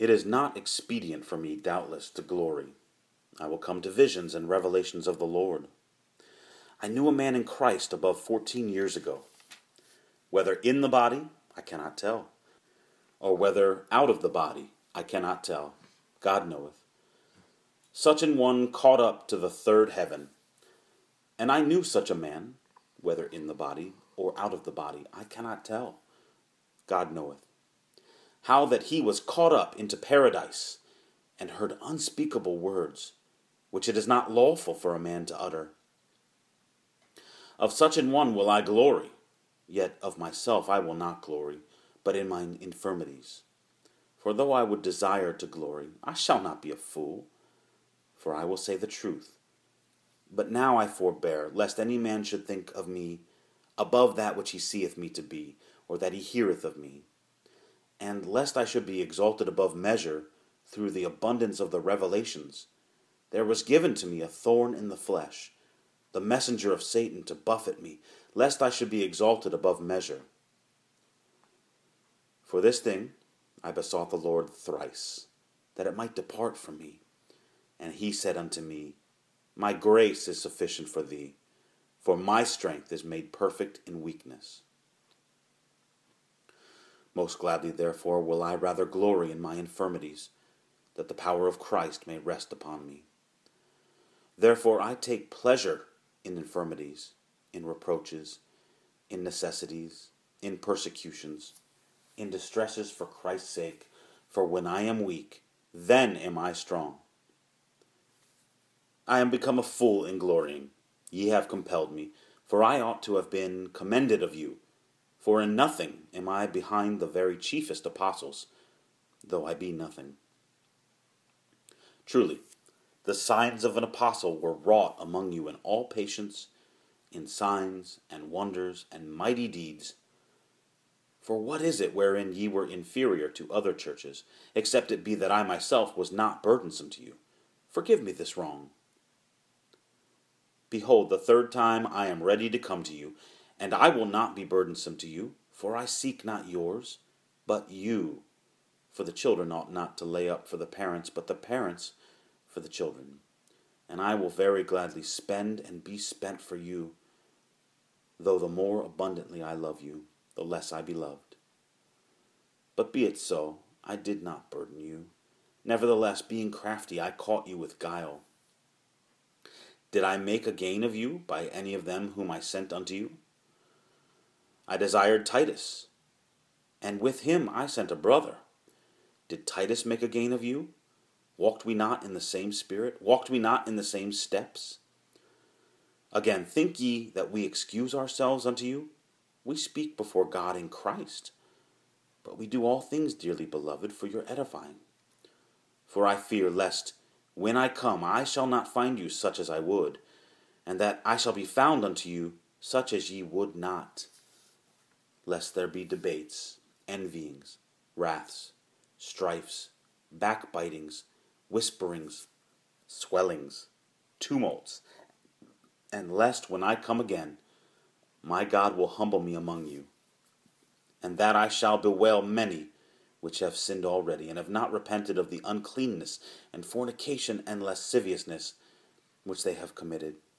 It is not expedient for me, doubtless, to glory. I will come to visions and revelations of the Lord. I knew a man in Christ above 14 years ago. Whether in the body, I cannot tell, or whether out of the body, I cannot tell. God knoweth. Such an one caught up to the third heaven. And I knew such a man, whether in the body or out of the body, I cannot tell. God knoweth. How that he was caught up into paradise, and heard unspeakable words, which it is not lawful for a man to utter. Of such an one will I glory, yet of myself I will not glory, but in mine infirmities. For though I would desire to glory, I shall not be a fool, for I will say the truth. But now I forbear, lest any man should think of me above that which he seeth me to be, or that he heareth of me. And lest I should be exalted above measure through the abundance of the revelations, there was given to me a thorn in the flesh, the messenger of Satan to buffet me, lest I should be exalted above measure. For this thing I besought the Lord thrice, that it might depart from me. And he said unto me, My grace is sufficient for thee, for my strength is made perfect in weakness. Most gladly, therefore, will I rather glory in my infirmities, that the power of Christ may rest upon me. Therefore I take pleasure in infirmities, in reproaches, in necessities, in persecutions, in distresses for Christ's sake. For when I am weak, then am I strong. I am become a fool in glorying. Ye have compelled me, for I ought to have been commended of you. For in nothing am I behind the very chiefest apostles, though I be nothing. Truly, the signs of an apostle were wrought among you in all patience, in signs and wonders and mighty deeds. For what is it wherein ye were inferior to other churches, except it be that I myself was not burdensome to you? Forgive me this wrong. Behold, the third time I am ready to come to you, and I will not be burdensome to you, for I seek not yours, but you. For the children ought not to lay up for the parents, but the parents for the children. And I will very gladly spend and be spent for you, though the more abundantly I love you, the less I be loved. But be it so, I did not burden you. Nevertheless, being crafty, I caught you with guile. Did I make a gain of you by any of them whom I sent unto you? I desired Titus, and with him I sent a brother. Did Titus make a gain of you? Walked we not in the same spirit? Walked we not in the same steps? Again, think ye that we excuse ourselves unto you? We speak before God in Christ. But we do all things, dearly beloved, for your edifying. For I fear lest, when I come, I shall not find you such as I would, and that I shall be found unto you such as ye would not, lest there be debates, envyings, wraths, strifes, backbitings, whisperings, swellings, tumults, and lest when I come again, my God will humble me among you, and that I shall bewail many which have sinned already, and have not repented of the uncleanness and fornication and lasciviousness which they have committed.